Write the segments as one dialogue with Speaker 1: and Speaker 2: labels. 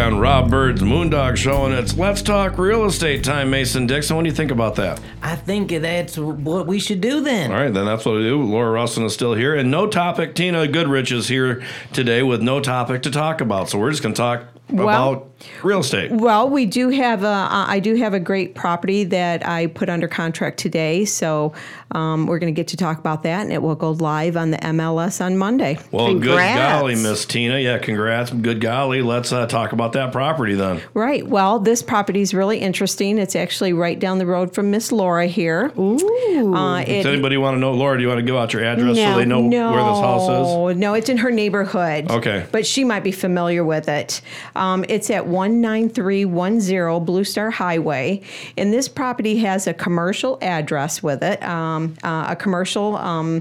Speaker 1: on Rob Bird's Moondog Show, and it's Let's Talk Real Estate time. Mason Dixon, what do you think about that?
Speaker 2: I think that's what we should do then.
Speaker 1: All right, then that's what we do. Laura Russin is still here, and No Topic. Tina Goodrich is here today with no topic to talk about, so we're just going to talk about real estate.
Speaker 3: Well, we do have I do have a great property that I put under contract today, so we're going to get to talk about that, and it will go live on the MLS on Monday.
Speaker 1: Well,
Speaker 3: Congrats.
Speaker 1: Good golly, Miss Tina. Yeah, congrats. Good golly. Let's talk about that property then.
Speaker 3: Right. Well, this property is really interesting. It's actually right down the road from Miss Laura here.
Speaker 4: Ooh.
Speaker 1: Does anybody want to know, Laura, do you want to give out your address so they know where this house is?
Speaker 3: No, it's in her neighborhood.
Speaker 1: Okay.
Speaker 3: But she might be familiar with it. It's at 19310 Blue Star Highway, and this property has a commercial address with it, a commercial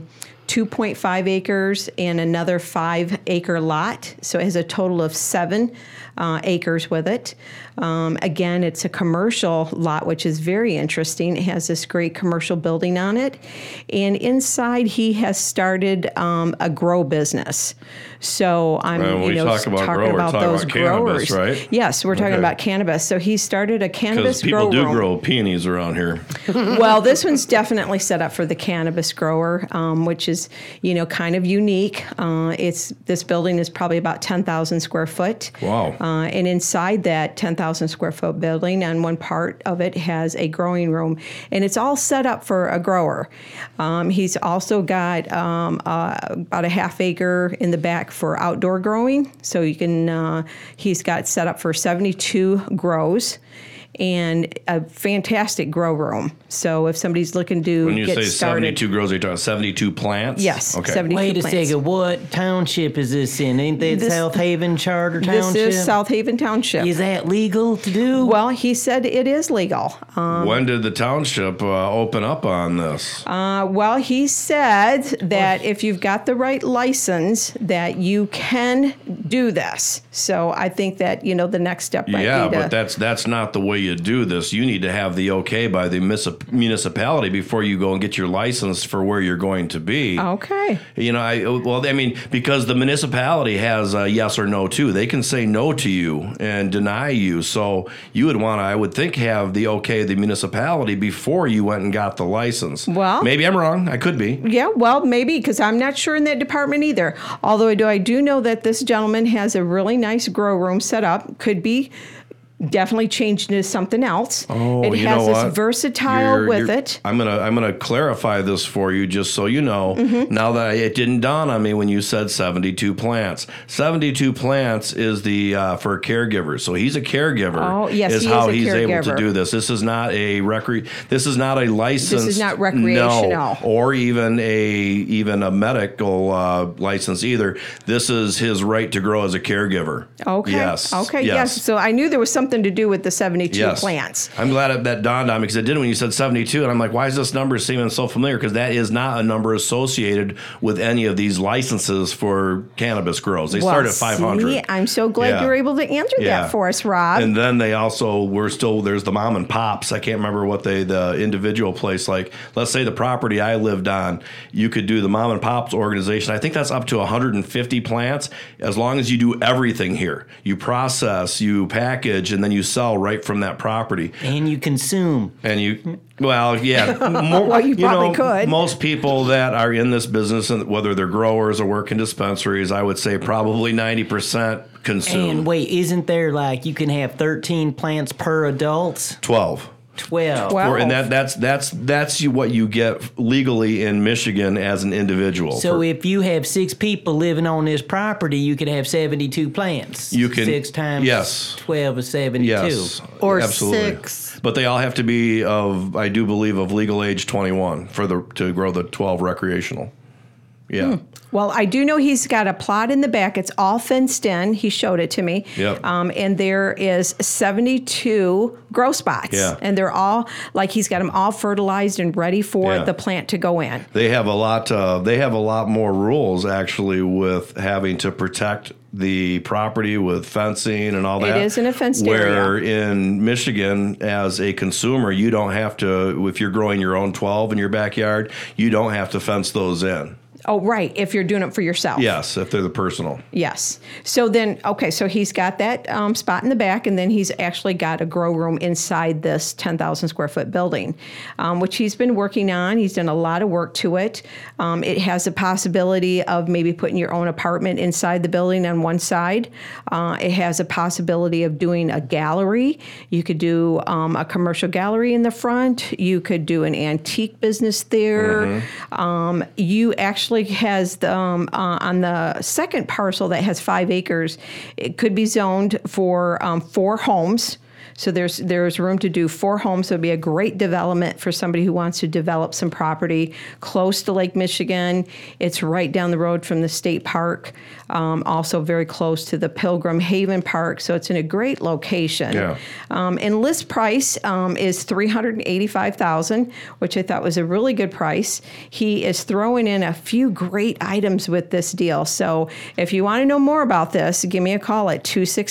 Speaker 3: 2.5 acres and another 5-acre lot. So it has a total of 7 acres with it. Again, it's a commercial lot, which is very interesting. It has this great commercial building on it. And inside, he has started a grow business. So I'm
Speaker 1: talking about
Speaker 3: those
Speaker 1: cannabis,
Speaker 3: growers.
Speaker 1: right?
Speaker 3: Yes, we're talking about cannabis. So he started a cannabis grow room.
Speaker 1: Because people do grow peonies around here.
Speaker 3: Well, this one's definitely set up for the cannabis grower, which is, kind of unique. This building is probably about 10,000 square foot.
Speaker 1: Wow.
Speaker 3: And inside that 10,000 square foot building, on one part of it has a growing room, and it's all set up for a grower. He's also got about a half acre in the back for outdoor growing. So you can, he's got set up for 72 grows and a fantastic grow room. So if somebody's looking to
Speaker 1: when you
Speaker 3: get
Speaker 1: say
Speaker 3: started,
Speaker 1: 72 grows, are you talking 72 plants?
Speaker 3: Yes,
Speaker 1: okay.
Speaker 3: 72
Speaker 2: Wait a
Speaker 3: plants.
Speaker 2: second, what township is this in? Ain't that South Haven Charter Township?
Speaker 3: This is South Haven Township.
Speaker 2: Is that legal to do?
Speaker 3: Well, he said it is legal.
Speaker 1: When did the township open up on this?
Speaker 3: Well, he said that if you've got the right license, that you can do this. So I think that, the next step might be to...
Speaker 1: but that's not the way you do this. You need to have the okay by the municipality before you go and get your license for where you're going to be.
Speaker 3: Okay.
Speaker 1: Because the municipality has a yes or no too. They can say no to you and deny you. So you would want to, I would think, have the okay of the municipality before you went and got the license.
Speaker 3: Well,
Speaker 1: maybe I'm wrong. I could be.
Speaker 3: Yeah, well, maybe, because I'm not sure in that department either. Although I do know that this gentleman has a really nice grow room set up. Could be definitely changed into something else.
Speaker 1: Oh,
Speaker 3: it has this versatile with it.
Speaker 1: I'm gonna clarify this for you, just so you know.
Speaker 3: Mm-hmm.
Speaker 1: Now that it didn't dawn on me when you said 72 plants. 72 plants is the for caregivers. So he's a caregiver.
Speaker 3: Oh, yes,
Speaker 1: is
Speaker 3: he
Speaker 1: how
Speaker 3: is a
Speaker 1: he's able to
Speaker 3: caregiver.
Speaker 1: do this. This is not a This is not a license.
Speaker 3: This is not recreational.
Speaker 1: No, or even a medical license either. This is his right to grow as a caregiver.
Speaker 3: Okay.
Speaker 1: Yes.
Speaker 3: Okay. Yes. So I knew there was something to do with the 72 plants.
Speaker 1: I'm glad that dawned on me, because it didn't when you said 72, and I'm like, why is this number seeming so familiar? Because that is not a number associated with any of these licenses for cannabis grows. They start at 500.
Speaker 3: See, I'm so glad you were able to answer that for us, Rob.
Speaker 1: And then they also there's the mom and pops. I can't remember what the individual place, like let's say the property I lived on, you could do the mom and pops organization. I think that's up to 150 plants, as long as you do everything here. You process, you package, and then you sell right from that property.
Speaker 2: And you consume.
Speaker 1: And you, well, yeah. More,
Speaker 3: well, you probably could.
Speaker 1: Most people that are in this business, whether they're growers or work in dispensaries, I would say probably 90% consume.
Speaker 2: And wait, isn't there you can have 13 plants per adult?
Speaker 1: 12.
Speaker 2: 12.
Speaker 1: And that's what you get legally in Michigan as an individual.
Speaker 2: So if you have 6 people living on this property, you could have 72 plants.
Speaker 1: You can
Speaker 2: 6 times 12 is 72.
Speaker 1: Yes,
Speaker 4: or
Speaker 1: absolutely.
Speaker 4: 6.
Speaker 1: But they all have to be I do believe, of legal age 21 to grow the 12 recreational. Yeah.
Speaker 3: Well, I do know he's got a plot in the back. It's all fenced in. He showed it to me.
Speaker 1: Yep.
Speaker 3: And there is 72 grow spots.
Speaker 1: Yeah.
Speaker 3: And they're all, he's got them all fertilized and ready for the plant to go in.
Speaker 1: They have a lot more rules, actually, with having to protect the property with fencing and all that.
Speaker 3: It is in a fenced area.
Speaker 1: Where in Michigan, as a consumer, you don't have to, if you're growing your own 12 in your backyard, you don't have to fence those in.
Speaker 3: Oh, right. If you're doing it for yourself.
Speaker 1: Yes, if they're the personal.
Speaker 3: Yes. So then, okay, so he's got that spot in the back, and then he's actually got a grow room inside this 10,000 square foot building, which he's been working on. He's done a lot of work to it. It has a possibility of maybe putting your own apartment inside the building on one side. It has a possibility of doing a gallery. You could do a commercial gallery in the front. You could do an antique business there. You actually has the, on the second parcel that has 5 acres, it could be zoned for 4 homes. So there's room to do 4 homes. So it'd be a great development for somebody who wants to develop some property close to Lake Michigan. It's right down the road from the state park, also very close to the Pilgrim Haven Park. So it's in a great location.
Speaker 1: Yeah.
Speaker 3: And list price is $385,000, which I thought was a really good price. He is throwing in a few great items with this deal. So if you want to know more about this, give me a call at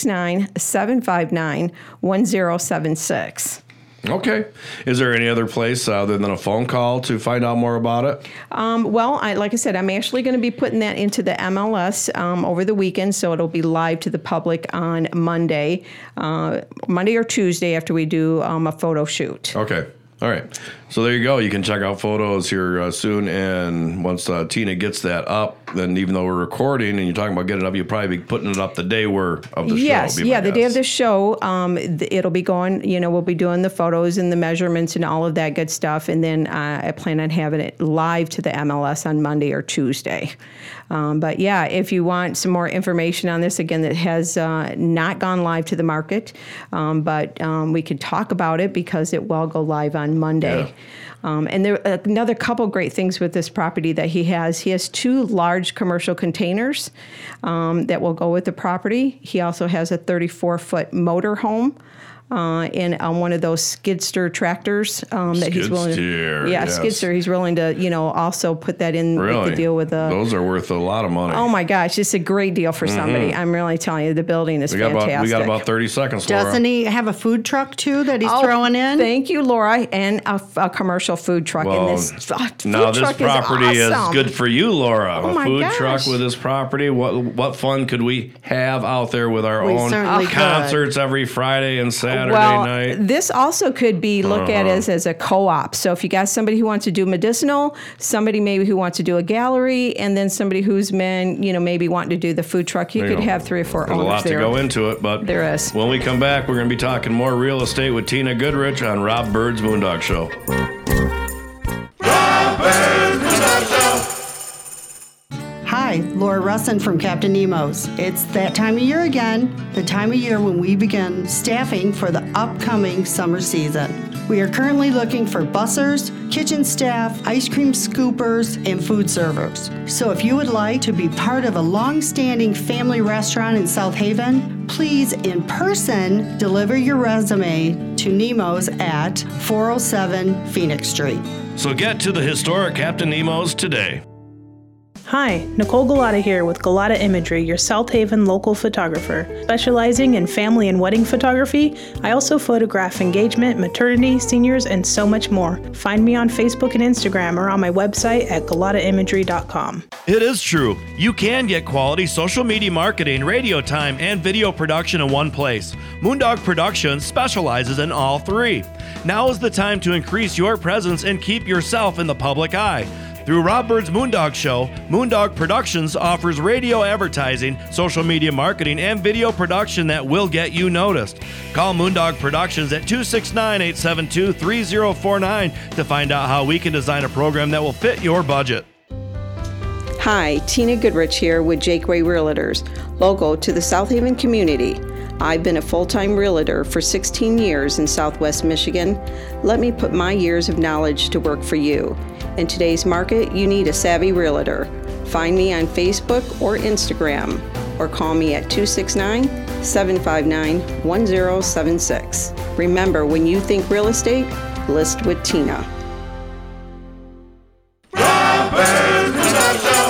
Speaker 3: 269-759-1076.
Speaker 1: Okay. Is there any other place other than a phone call to find out more about it?
Speaker 3: Well, like I said, I'm actually going to be putting that into the MLS over the weekend, so it'll be live to the public on Monday or Tuesday after we do a photo shoot.
Speaker 1: Okay. All right. So there you go. You can check out photos here soon. And once Tina gets that up, then even though we're recording and you're talking about getting it up, you'll probably be putting it up the day of the show.
Speaker 3: Yes. Yeah. The day of the show, it'll be going, we'll be doing the photos and the measurements and all of that good stuff. And then I plan on having it live to the MLS on Monday or Tuesday. But yeah, if you want some more information on this, again, that has not gone live to the market, but we could talk about it because it will go live on Monday. Yeah. And there are another couple great things with this property that he has. He has 2 large commercial containers that will go with the property. He also has a 34-foot motor home. In one of those skidster tractors that he's willing to,
Speaker 1: yes.
Speaker 3: skidster. He's willing to, also put that in with the deal with the.
Speaker 1: Those are worth a lot of money.
Speaker 3: Oh my gosh, it's a great deal for somebody. I'm really telling you, the building is fantastic.
Speaker 1: We got about 30 seconds, Laura.
Speaker 4: Doesn't he have a food truck too that he's throwing in?
Speaker 3: Thank you, Laura, and a commercial food truck.
Speaker 1: Well,
Speaker 3: and this food
Speaker 1: now
Speaker 3: truck
Speaker 1: this property
Speaker 3: is awesome.
Speaker 1: good for you, Laura.
Speaker 3: Oh
Speaker 1: a
Speaker 3: my
Speaker 1: food
Speaker 3: gosh.
Speaker 1: truck with this property. What fun could we have out there with our own
Speaker 4: certainly
Speaker 1: concerts every Friday and Saturday night?
Speaker 3: This also could be looked at as a co-op. So if you got somebody who wants to do medicinal, somebody maybe who wants to do a gallery, and then somebody who's maybe wanting to do the food truck, you could have 3 or 4
Speaker 1: There's
Speaker 3: owners
Speaker 1: a lot
Speaker 3: there.
Speaker 1: to go into it, but
Speaker 3: There is.
Speaker 1: When we come back, we're going to be talking more real estate with Tina Goodrich on Rob Bird's Moondog Show.
Speaker 5: Rob Bird's Moondog Show.
Speaker 4: Hi, Laura Russin from Captain Nemo's. It's that time of year again, the time of year when we begin staffing for the upcoming summer season. We are currently looking for bussers, kitchen staff, ice cream scoopers, and food servers. So if you would like to be part of a long-standing family restaurant in South Haven, please in person deliver your resume to Nemo's at 407 Phoenix Street.
Speaker 1: So get to the historic Captain Nemo's today.
Speaker 6: Hi, Nicole Galata here with Galata Imagery, your South Haven local photographer. Specializing in family and wedding photography, I also photograph engagement, maternity, seniors, and so much more. Find me on Facebook and Instagram or on my website at galataimagery.com.
Speaker 7: It is true. You can get quality social media marketing, radio time, and video production in one place. Moondog Productions specializes in all 3. Now is the time to increase your presence and keep yourself in the public eye. Through Rob Bird's Moondog Show, Moondog Productions offers radio advertising, social media marketing, and video production that will get you noticed. Call Moondog Productions at 269-872-3049 to find out how we can design a program that will fit your budget.
Speaker 3: Hi, Tina Goodrich here with Jake Way Realtors, local to the South Haven community. I've been a full-time realtor for 16 years in Southwest Michigan. Let me put my years of knowledge to work for you. In today's market, you need a savvy realtor. Find me on Facebook or Instagram, or call me at 269-759-1076. Remember, when you think real estate, list with Tina.
Speaker 5: Rob Bird's Moondog Show.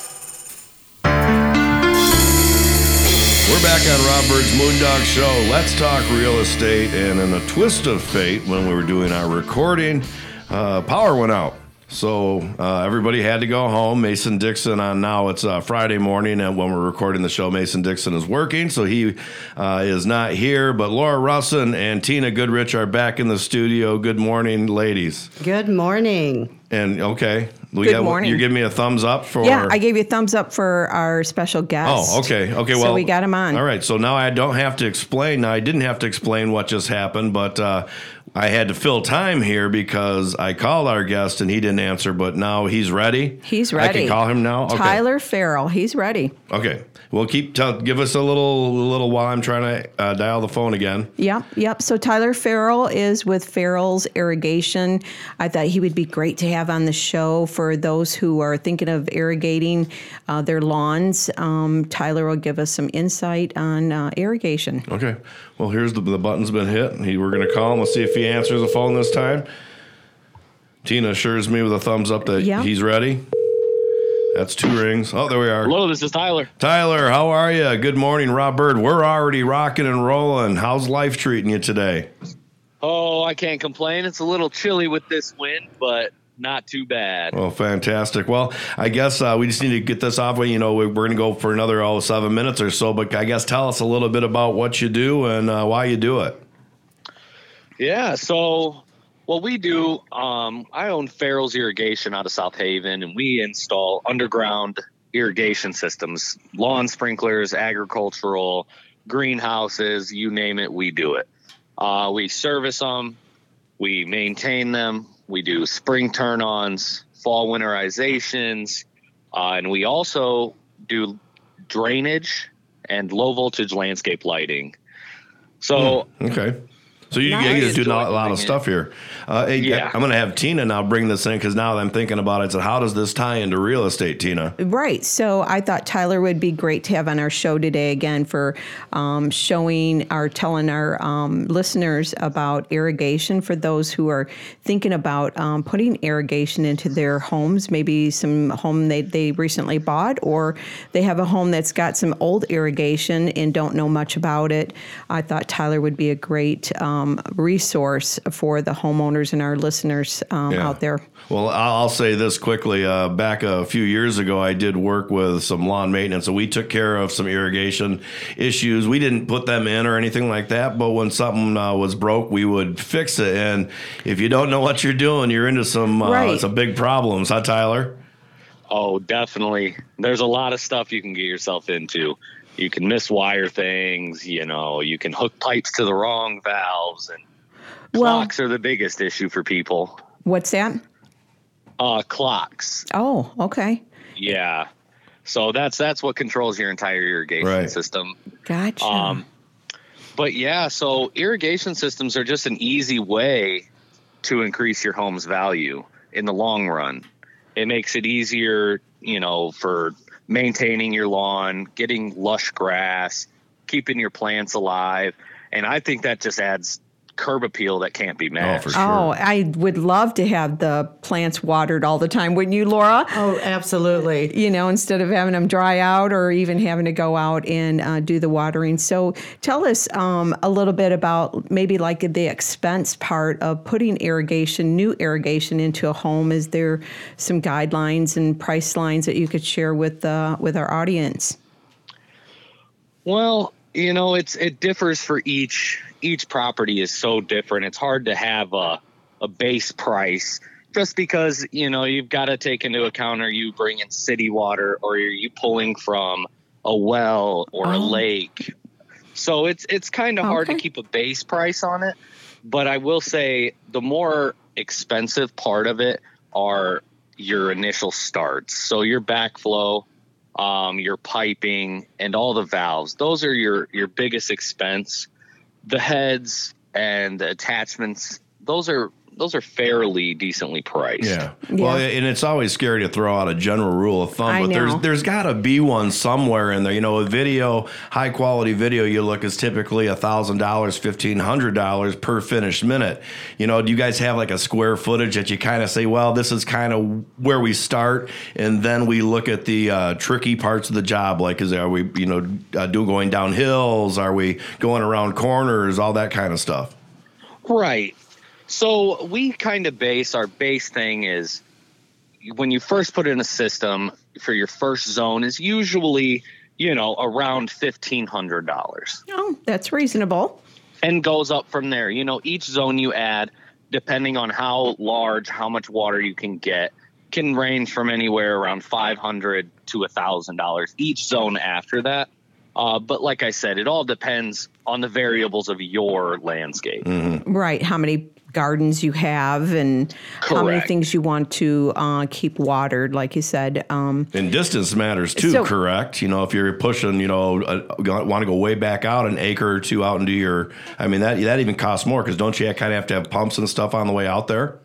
Speaker 1: We're back on Rob Bird's Moondog Show. Let's talk real estate. And in a twist of fate, when we were doing our recording, power went out. So everybody had to go home. Mason Dixon on now. It's Friday morning, and when we're recording the show, Mason Dixon is working, so he is not here. But Laura Russin and Tina Goodrich are back in the studio. Good morning, ladies.
Speaker 4: Good morning.
Speaker 1: And okay,
Speaker 3: Good morning.
Speaker 1: You're giving me a thumbs up for?
Speaker 3: Yeah, I gave you a thumbs up for our special guest.
Speaker 1: Oh, okay. Well,
Speaker 3: so we got him on.
Speaker 1: All right, so now I don't have to explain. Now I didn't have to explain what just happened, but I had to fill time here because I called our guest and he didn't answer. But now he's ready.
Speaker 3: He's ready.
Speaker 1: I can call him now. Okay.
Speaker 3: Tyler Farrell. He's ready.
Speaker 1: Okay. Well, give us a little while I'm trying to dial the phone again.
Speaker 3: Yep. So Tyler Farrell is with Farrell's Irrigation. I thought he would be great to have on the show for those who are thinking of irrigating their lawns. Tyler will give us some insight on irrigation.
Speaker 1: Okay. Well, here's the button's been hit. We're going to call him. Let's see if he answers the phone this time. Tina assures me with a thumbs up that he's ready. That's 2 rings. Oh, there we are.
Speaker 8: Hello, this is Tyler.
Speaker 1: Tyler, how are you? Good morning, Rob Bird. We're already rocking and rolling. How's life treating you today?
Speaker 8: Oh, I can't complain. It's a little chilly with this wind, but not too bad.
Speaker 1: Oh, fantastic. Well, I guess we just need to get this off. We're going to go for another 7 minutes or so, but I guess tell us a little bit about what you do and why you do it.
Speaker 8: Yeah, so what we do, I own Farrell's Irrigation out of South Haven, and we install underground irrigation systems, lawn sprinklers, agricultural, greenhouses, you name it, we do it. We service them, we maintain them, we do spring turn-ons, fall winterizations, and we also do drainage and low-voltage landscape lighting. So
Speaker 1: okay. So you guys do a lot of stuff here. Yeah. I'm going to have Tina now bring this in because now that I'm thinking about it, so how does this tie into real estate, Tina?
Speaker 3: Right. So I thought Tyler would be great to have on our show today again for telling our listeners about irrigation for those who are thinking about putting irrigation into their homes, maybe some home they recently bought, or they have a home that's got some old irrigation and don't know much about it. I thought Tyler would be a great resource for the homeowners and our listeners out there.
Speaker 1: Well, I'll say this quickly. Back a few years ago, I did work with some lawn maintenance, so we took care of some irrigation issues. We didn't put them in or anything like that, but when something was broke, we would fix it. And if you don't know what you're doing, you're into some big problems, huh, Tyler?
Speaker 8: Oh, definitely. There's a lot of stuff you can get yourself into. You can miswire things, you can hook pipes to the wrong valves, and clocks are the biggest issue for people.
Speaker 3: What's that?
Speaker 8: Clocks.
Speaker 3: Oh, okay.
Speaker 8: Yeah. So that's what controls your entire irrigation system.
Speaker 3: Gotcha.
Speaker 8: But yeah, so irrigation systems are just an easy way to increase your home's value in the long run. It makes it easier, for maintaining your lawn, getting lush grass, keeping your plants alive. And I think that just adds curb appeal that can't be matched.
Speaker 1: Oh, for sure.
Speaker 3: Oh, I would love to have the plants watered all the time, wouldn't you, Laura?
Speaker 4: Oh, absolutely.
Speaker 3: Instead of having them dry out or even having to go out and do the watering. So tell us a little bit about maybe like the expense part of putting new irrigation into a home. Is there some guidelines and price lines that you could share with our audience?
Speaker 8: Well, it differs for each property is so different. It's hard to have a base price just because, you've got to take into account, are you bringing city water or are you pulling from a well or a lake? So it's kind of hard to keep a base price on it. But I will say the more expensive part of it are your initial starts. So your backflow, your piping, and all the valves. Those are your biggest expense. The heads and the attachments, those are fairly decently priced.
Speaker 1: Yeah. Well, and it's always scary to throw out a general rule of thumb, but there's got to be one somewhere in there. A video, high quality video you look is typically $1,000, $1,500 per finished minute. Do you guys have like a square footage that you kind of say, well, this is kind of where we start, and then we look at the tricky parts of the job, like are we going down hills, are we going around corners, all that kind of stuff.
Speaker 8: Right. So we kind of our base thing is when you first put in a system for your first zone is usually, around $1,500.
Speaker 3: Oh, that's reasonable.
Speaker 8: And goes up from there. Each zone you add, depending on how large, how much water you can get, can range from anywhere around $500 to $1,000 each zone after that. But like I said, it all depends on the variables of your landscape.
Speaker 1: Mm-hmm.
Speaker 3: Right. How many gardens you have and how many things you want to keep watered, like you said.
Speaker 1: And distance matters too,
Speaker 3: So-
Speaker 1: correct? If you're pushing, want to go way back out an acre or two out into your, that even costs more because don't you kind of have to have pumps and stuff on the way out there?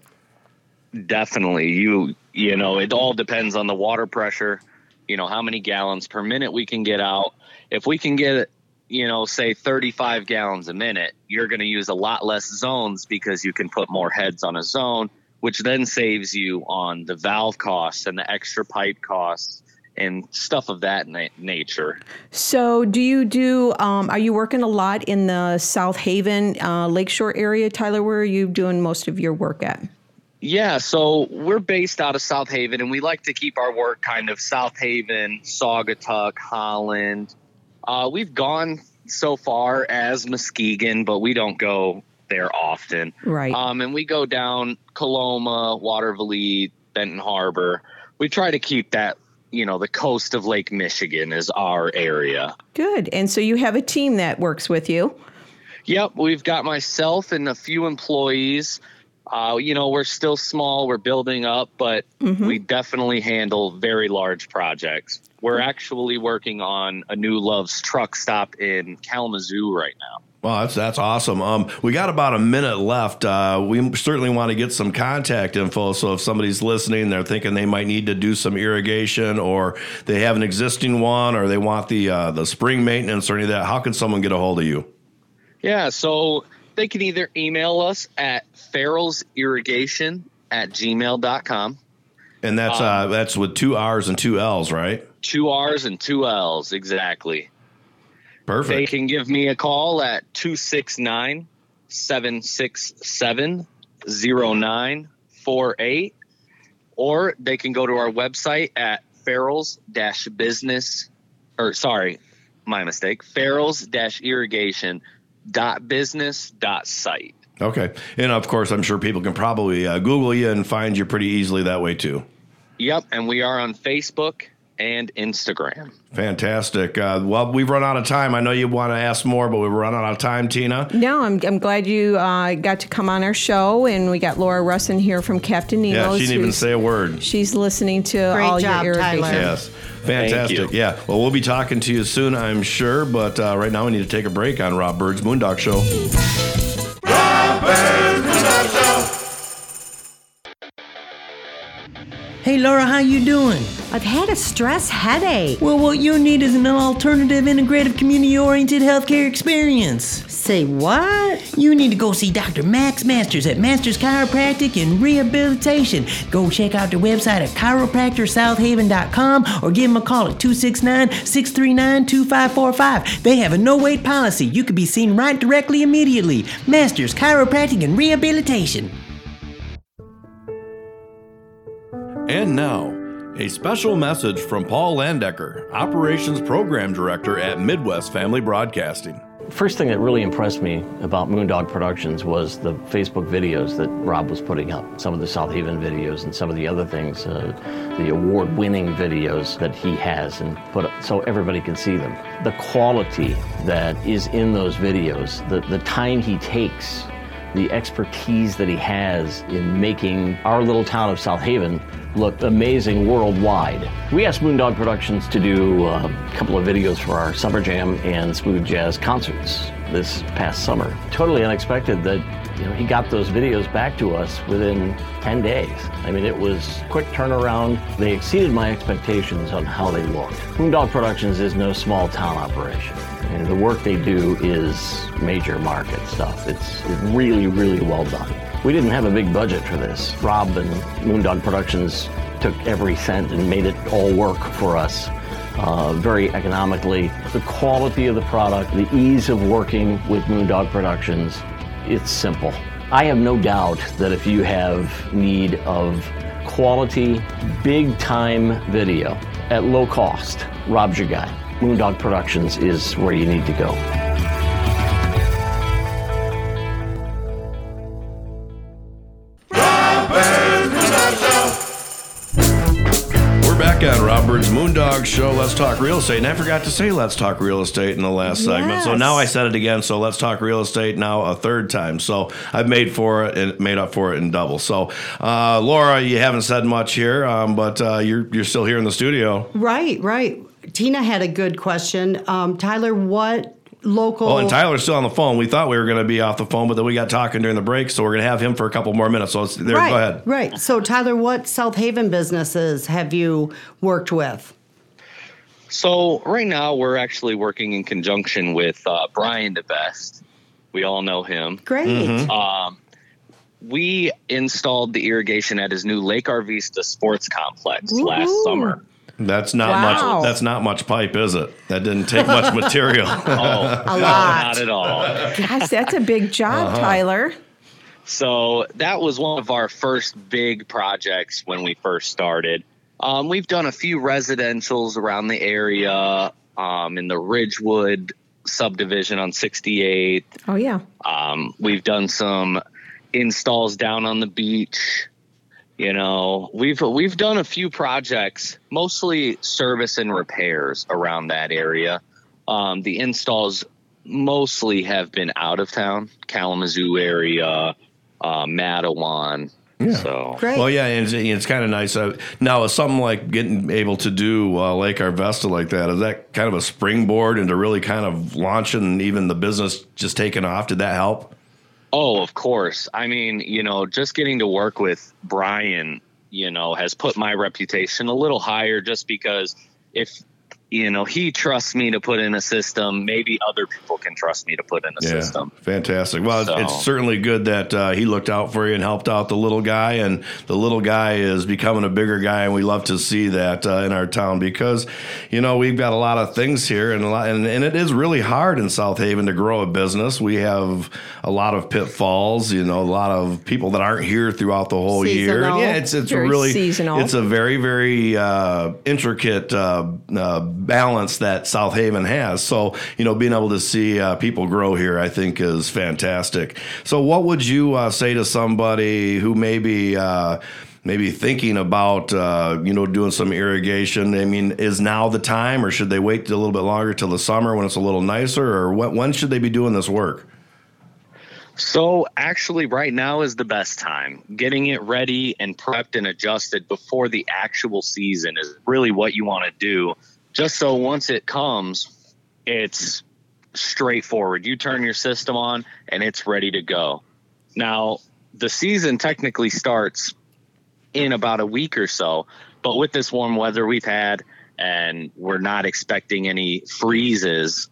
Speaker 8: Definitely. It all depends on the water pressure, how many gallons per minute we can get out. If we can get, say 35 gallons a minute, you're going to use a lot less zones because you can put more heads on a zone, which then saves you on the valve costs and the extra pipe costs and stuff of that nature.
Speaker 3: So do you are you working a lot in the South Haven, Lakeshore area, Tyler? Where are you doing most of your work at?
Speaker 8: Yeah, so we're based out of South Haven, and we like to keep our work kind of South Haven, Saugatuck, Holland. We've gone so far as Muskegon, but we don't go there often.
Speaker 3: Right.
Speaker 8: And we go down Coloma, Watervliet, Benton Harbor. We try to keep that, the coast of Lake Michigan is our area.
Speaker 3: Good. And so you have a team that works with you.
Speaker 8: Yep, we've got myself and a few employees. We're still small, we're building up, but we definitely handle very large projects. We're actually working on a new Love's truck stop in Kalamazoo right now.
Speaker 1: Well, that's awesome. We got about a minute left. We certainly want to get some contact info. So if somebody's listening, they're thinking they might need to do some irrigation, or they have an existing one, or they want the spring maintenance or any of that, how can someone get a hold of you?
Speaker 8: Yeah, so they can either email us at farrellsirrigation@gmail.com.
Speaker 1: And that's with 2 R's and 2 L's, right?
Speaker 8: 2 R's and 2 L's, exactly.
Speaker 1: Perfect.
Speaker 8: They can give me a call at 269-767-0948, or they can go to our website at farrells-irrigation.business.site.
Speaker 1: Okay. And of course, I'm sure people can probably Google you and find you pretty easily that way too.
Speaker 8: Yep. And we are on Facebook and Instagram.
Speaker 1: Fantastic. Well, we've run out of time. I know you want to ask more, but we've run out of time, Tina.
Speaker 3: No, I'm glad you got to come on our show, and we got Laura Russin here from Captain Nemo's.
Speaker 1: Yeah, she didn't even say a word.
Speaker 3: She's listening to all
Speaker 4: job,
Speaker 3: your irrigation.
Speaker 4: Tyler.
Speaker 1: Yes. Fantastic. Yeah. Well, we'll be talking to you soon, I'm sure. But right now we need to take a break on Rob Bird's Moondog Show.
Speaker 5: Rob Bird's Moondog Show.
Speaker 2: Hey, Laura, how you doing?
Speaker 9: I've had a stress headache.
Speaker 2: Well, what you need is an alternative, integrative, community-oriented healthcare experience.
Speaker 9: Say what?
Speaker 2: You need to go see Dr. Max Masters at Masters Chiropractic and Rehabilitation. Go check out their website at chiropractorsouthaven.com or give them a call at 269-639-2545. They have a no-wait policy. You could be seen right directly immediately. Masters Chiropractic and Rehabilitation.
Speaker 1: And now, a special message from Paul Landecker, Operations Program Director at Midwest Family Broadcasting.
Speaker 10: First thing that really impressed me about Moondog Productions was the Facebook videos that Rob was putting up. Some of the South Haven videos and some of the other things, the award-winning videos that he has and put up so everybody can see them. The quality that is in those videos, the time he takes, the expertise that he has in making our little town of South Haven look amazing worldwide. We asked Moondog Productions to do a couple of videos for our Summer Jam and Smooth Jazz concerts this past summer. Totally unexpected that he got those videos back to us within 10 days. I mean, it was quick turnaround. They exceeded my expectations on how they looked. Moondog Productions is no small town operation. And the work they do is major market stuff. It's really, really well done. We didn't have a big budget for this. Rob and Moondog Productions took every cent and made it all work for us very economically. The quality of the product, the ease of working with Moondog Productions, it's simple. I have no doubt that if you have need of quality, big time video at low cost. Rob's your guy. Moondog Productions is where you need to go.
Speaker 1: Back on Rob Bird's Moondog Show, Let's Talk Real Estate. And I forgot to say Let's Talk Real Estate in the last segment. So now I said it again. So Let's Talk Real Estate now a third time. So I've made up for it in double. So Laura, you haven't said much here, but you're still here in the studio.
Speaker 4: Right. Tina had a good question. Tyler, what local...
Speaker 1: Oh, and Tyler's still on the phone. We thought we were going to be off the phone, but then we got talking during the break, so we're going to have him for a couple more minutes. So go ahead.
Speaker 4: Right. So, Tyler, what South Haven businesses have you worked with?
Speaker 8: So right now we're actually working in conjunction with Brian DeBest. We all know him.
Speaker 4: Great.
Speaker 1: Mm-hmm.
Speaker 8: We installed the irrigation at his new Lake Arvista Sports Complex last summer.
Speaker 1: That's not much. That's not much pipe, is it? That didn't take much material.
Speaker 8: A lot. Not at all.
Speaker 3: Gosh, that's a big job, Tyler.
Speaker 8: So that was one of our first big projects when we first started. We've done a few residentials around the area, in the Ridgewood subdivision on 68th.
Speaker 3: Oh yeah.
Speaker 8: We've done some installs down on the beach. You know, we've done a few projects, mostly service and repairs around that area. The installs mostly have been out of town, Kalamazoo area, Matawan.
Speaker 1: Yeah.
Speaker 8: So
Speaker 4: great.
Speaker 1: Well, yeah, and it's kind of nice. Now, is something like getting able to do Lake Arvesta like that, is that kind of a springboard into really kind of launching even the business just taking off? Did that help?
Speaker 8: Oh, of course. I mean, you know, just getting to work with Brian, you know, has put my reputation a little higher just because if, you know, he trusts me to put in a system, maybe other people can trust me to put in a system.
Speaker 1: Fantastic. Well, it's certainly good that he looked out for you and helped out the little guy, and the little guy is becoming a bigger guy, and we love to see that in our town because, you know, we've got a lot of things here, and it is really hard in South Haven to grow a business. We have a lot of pitfalls, you know, a lot of people that aren't here throughout the whole year. And yeah, it's
Speaker 3: very
Speaker 1: really
Speaker 3: seasonal.
Speaker 1: It's a very, very intricate balance that South Haven has. So, you know, being able to see people grow here, I think, is fantastic. So what would you say to somebody who maybe thinking about, you know, doing some irrigation? I mean, is now the time, or should they wait a little bit longer till the summer when it's a little nicer, or when should they be doing this work?
Speaker 8: So actually right now is the best time. Getting it ready and prepped and adjusted before the actual season is really what you want to do. Just so once it comes, it's straightforward. You turn your system on and it's ready to go. Now, the season technically starts in about a week or so, but with this warm weather we've had, and we're not expecting any freezes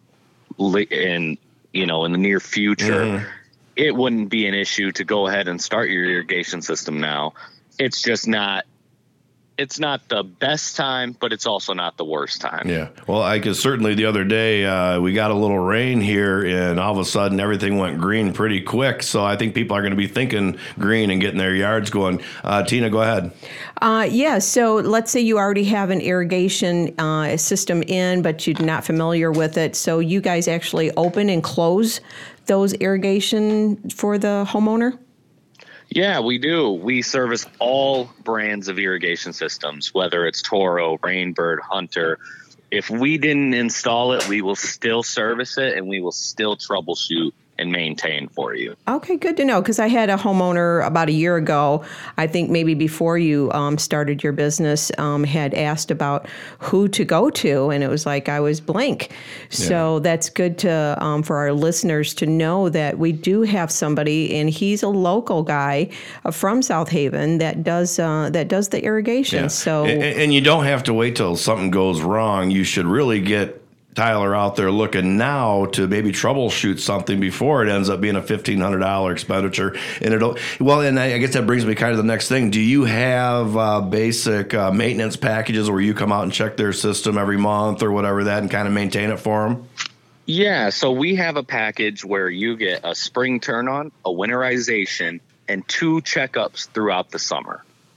Speaker 8: in the near future, it wouldn't be an issue to go ahead and start your irrigation system now. It's just not. It's not the best time, but it's also not the worst time.
Speaker 1: Yeah. Well, I could certainly the other day, we got a little rain here, and all of a sudden everything went green pretty quick. So I think people are going to be thinking green and getting their yards going. Tina, go ahead.
Speaker 3: Yeah. So let's say you already have an irrigation system in, but you're not familiar with it. So you guys actually open and close those irrigation for the homeowner?
Speaker 8: Yeah, we do. We service all brands of irrigation systems, whether it's Toro, Rainbird, Hunter. If we didn't install it, we will still service it, and we will still troubleshoot and maintain for you.
Speaker 3: Okay, good to know, because I had a homeowner about a year ago, I think maybe before you started your business, had asked about who to go to, and it was like I was blank. Yeah. So that's good to for our listeners to know that we do have somebody, and he's a local guy from South Haven that does the irrigation.
Speaker 1: Yeah.
Speaker 3: So
Speaker 1: and you don't have to wait till something goes wrong. You should really get Tyler out there looking now to maybe troubleshoot something before it ends up being a $1,500 expenditure. And I guess that brings me kind of the next thing. Do you have basic maintenance packages where you come out and check their system every month or whatever that and kind of maintain it for them?
Speaker 8: Yeah, so we have a package where you get a spring turn on, a winterization, and 2 checkups throughout the summer.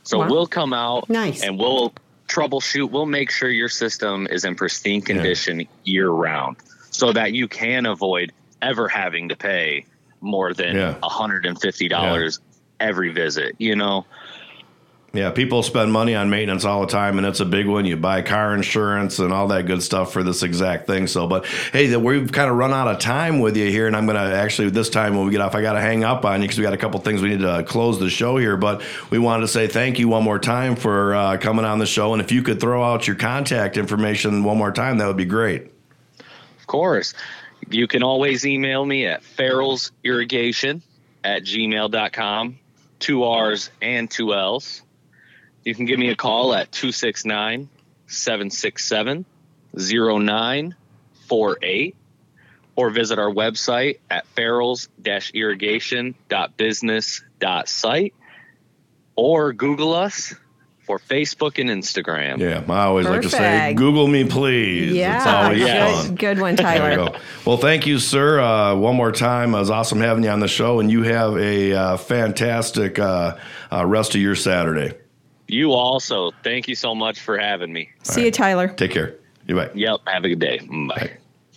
Speaker 8: So we'll come out
Speaker 4: Nice.
Speaker 8: and we'll troubleshoot. We'll make sure your system is in pristine condition year round so that you can avoid ever having to pay more than $150 every visit, you know?
Speaker 1: Yeah, people spend money on maintenance all the time, and it's a big one. You buy car insurance and all that good stuff for this exact thing. So, but hey, we've kind of run out of time with you here, and I'm going to actually, this time when we get off, I got to hang up on you because we got a couple things we need to close the show here. But we wanted to say thank you one more time for coming on the show. And if you could throw out your contact information one more time, that would be great.
Speaker 8: Of course. You can always email me at farrellsirrigation@gmail.com, 2 R's and 2 L's. You can give me a call at 269-767-0948 or visit our website at farrells-irrigation.business.site or Google us for Facebook and Instagram.
Speaker 1: Yeah, I always like to say, Google me, please.
Speaker 3: Yeah,
Speaker 1: it's always fun.
Speaker 3: Good one, Tyler.
Speaker 1: There you go. Well, thank you, sir. One more time. It was awesome having you on the show, and you have a fantastic rest of your Saturday.
Speaker 8: You also. Thank you so much for having me.
Speaker 3: See you, Tyler.
Speaker 1: Take care. You bye.
Speaker 8: Yep. Have a good day. Bye.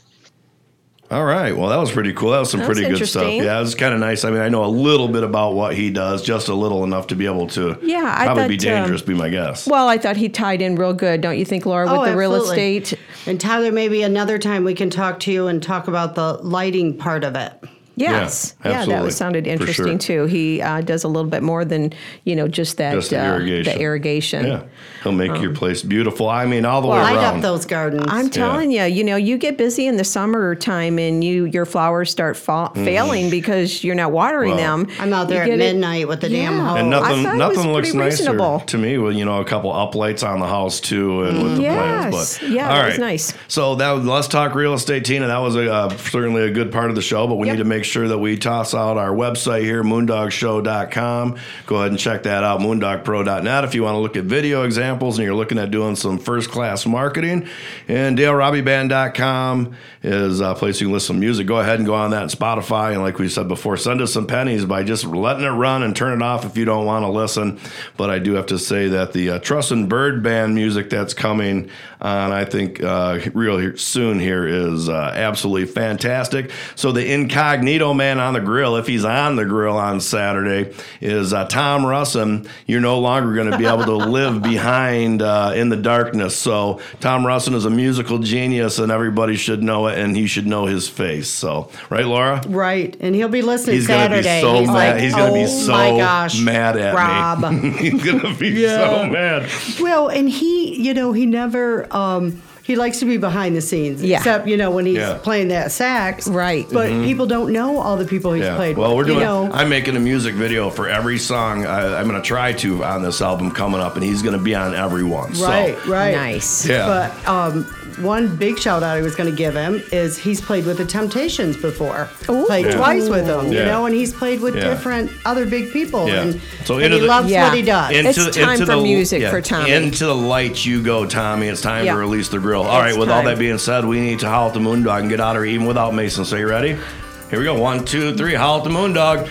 Speaker 1: All right. Well, that was pretty cool. That was some pretty good stuff. Yeah, it was kind of nice. I mean, I know a little bit about what he does, just a little enough to be able to probably be dangerous, be my guess.
Speaker 3: Well, I thought he tied in real good, don't you think, Laura, with the real estate?
Speaker 4: And Tyler, maybe another time we can talk to you and talk about the lighting part of it.
Speaker 3: Yes. Yeah, that sounded interesting too. He does a little bit more than, just that the irrigation.
Speaker 1: Yeah. He'll make your place beautiful. I mean, all the way around.
Speaker 4: Light up those gardens.
Speaker 3: I'm telling you, you get busy in the summertime and your flowers start failing because you're not watering them.
Speaker 4: I'm out there at midnight with the damn hose.
Speaker 1: And nothing looks nicer to me with, a couple uplights on the house too and with the plants. But,
Speaker 3: yeah, that was nice.
Speaker 1: So let's talk real estate, Tina. That was certainly a good part of the show, but we need to make sure that we toss out our website here, moondogshow.com. Go ahead and check that out, moondogpro.net, if you want to look at video examples and you're looking at doing some first-class marketing. And DaleRobbieBand.com is a place you can listen to music. Go ahead and go on that on Spotify. And like we said before, send us some pennies by just letting it run and turn it off if you don't want to listen. But I do have to say that the Truss and Bird Band music that's coming on, I think, real soon here is absolutely fantastic. So the Incognito Man on the grill, if he's on the grill on Saturday, is Tom Russin. You're no longer going to be able to live behind in the darkness. So Tom Russin is a musical genius, and everybody should know it, and he should know his face. So, right, Laura?
Speaker 4: Right, and he'll be listening
Speaker 1: he's
Speaker 4: Saturday.
Speaker 1: Gonna be so mad. He's going to be so
Speaker 4: my gosh,
Speaker 1: mad at
Speaker 4: Rob.
Speaker 1: me. He's going to be so mad.
Speaker 4: Well, and he never... he likes to be behind the scenes, except, when he's playing that sax.
Speaker 3: Right.
Speaker 4: But people don't know all the people he's played with.
Speaker 1: Well, we're doing, I'm making a music video for every song I'm going to try to on this album coming up, and he's going to be on every one.
Speaker 4: Right.
Speaker 3: Nice.
Speaker 1: Yeah.
Speaker 4: But one big shout out I was going to give him is he's played with the Temptations before. Played twice with them, and he's played with different other big people.
Speaker 1: Yeah.
Speaker 4: And,
Speaker 1: so
Speaker 4: and he loves what he does.
Speaker 3: It's time for music for Tommy.
Speaker 1: Into the light you go, Tommy. It's time to release the grill. All right, with all that being said, we need to howl at the Moondog and get out of here even without Mason. So you ready? Here we go. 1, 2, 3. Howl at the Moondog.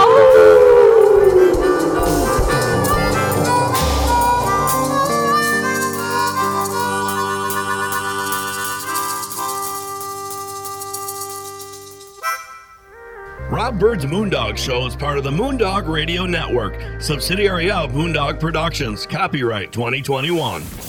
Speaker 3: Ow!
Speaker 7: Rob Bird's Moondog Show is part of the Moondog Radio Network, subsidiary of Moondog Productions. Copyright 2021.